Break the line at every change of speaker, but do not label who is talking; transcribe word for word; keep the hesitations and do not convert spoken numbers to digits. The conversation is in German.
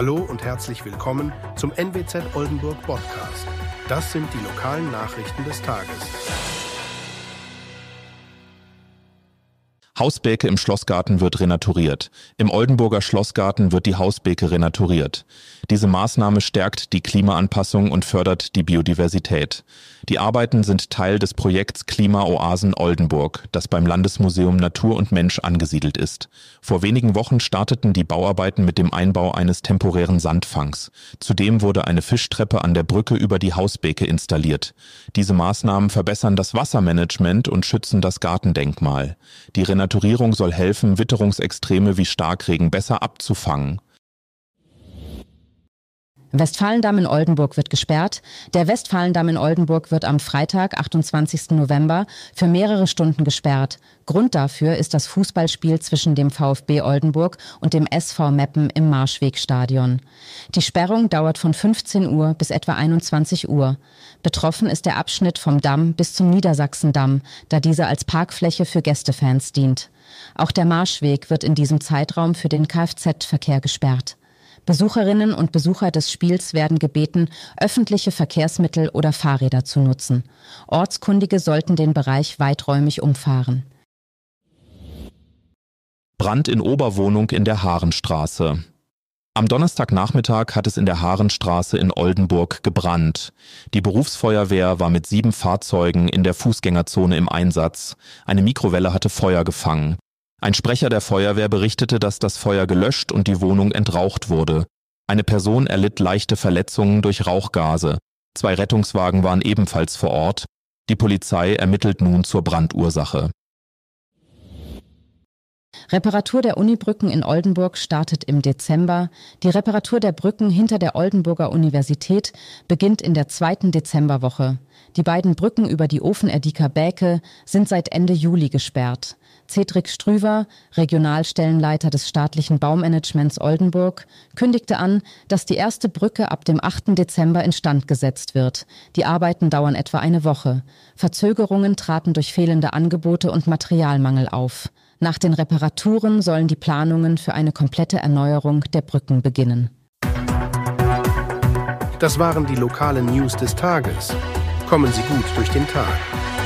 Hallo und herzlich willkommen zum N W Z Oldenburg Podcast. Das sind die lokalen Nachrichten des Tages.
Hausbeke im Schlossgarten wird renaturiert. Im Oldenburger Schlossgarten wird die Hausbeke renaturiert. Diese Maßnahme stärkt die Klimaanpassung und fördert die Biodiversität. Die Arbeiten sind Teil des Projekts Klimaoasen Oldenburg, das beim Landesmuseum Natur und Mensch angesiedelt ist. Vor wenigen Wochen starteten die Bauarbeiten mit dem Einbau eines temporären Sandfangs. Zudem wurde eine Fischtreppe an der Brücke über die Hausbeke installiert. Diese Maßnahmen verbessern das Wassermanagement und schützen das Gartendenkmal. Die Renaturierung soll helfen, Witterungsextreme wie Starkregen besser abzufangen.
Westfalendamm in Oldenburg wird gesperrt. Der Westfalendamm in Oldenburg wird am Freitag, achtundzwanzigsten November, für mehrere Stunden gesperrt. Grund dafür ist das Fußballspiel zwischen dem VfB Oldenburg und dem S V Meppen im Marschwegstadion. Die Sperrung dauert von fünfzehn Uhr bis etwa einundzwanzig Uhr. Betroffen ist der Abschnitt vom Damm bis zum Niedersachsendamm, da dieser als Parkfläche für Gästefans dient. Auch der Marschweg wird in diesem Zeitraum für den Kfz-Verkehr gesperrt. Besucherinnen und Besucher des Spiels werden gebeten, öffentliche Verkehrsmittel oder Fahrräder zu nutzen. Ortskundige sollten den Bereich weiträumig umfahren.
Brand in Oberwohnung in der Haarenstraße. Am Donnerstagnachmittag hat es in der Haarenstraße in Oldenburg gebrannt. Die Berufsfeuerwehr war mit sieben Fahrzeugen in der Fußgängerzone im Einsatz. Eine Mikrowelle hatte Feuer gefangen. Ein Sprecher der Feuerwehr berichtete, dass das Feuer gelöscht und die Wohnung entraucht wurde. Eine Person erlitt leichte Verletzungen durch Rauchgase. Zwei Rettungswagen waren ebenfalls vor Ort. Die Polizei ermittelt nun zur Brandursache.
Reparatur der Unibrücken in Oldenburg startet im Dezember. Die Reparatur der Brücken hinter der Oldenburger Universität beginnt in der zweiten Dezemberwoche. Die beiden Brücken über die Ofenerdiker Bäke sind seit Ende Juli gesperrt. Cedric Strüver, Regionalstellenleiter des staatlichen Baumanagements Oldenburg, kündigte an, dass die erste Brücke ab dem achten Dezember instand gesetzt wird. Die Arbeiten dauern etwa eine Woche. Verzögerungen traten durch fehlende Angebote und Materialmangel auf. Nach den Reparaturen sollen die Planungen für eine komplette Erneuerung der Brücken beginnen.
Das waren die lokalen News des Tages. Kommen Sie gut durch den Tag.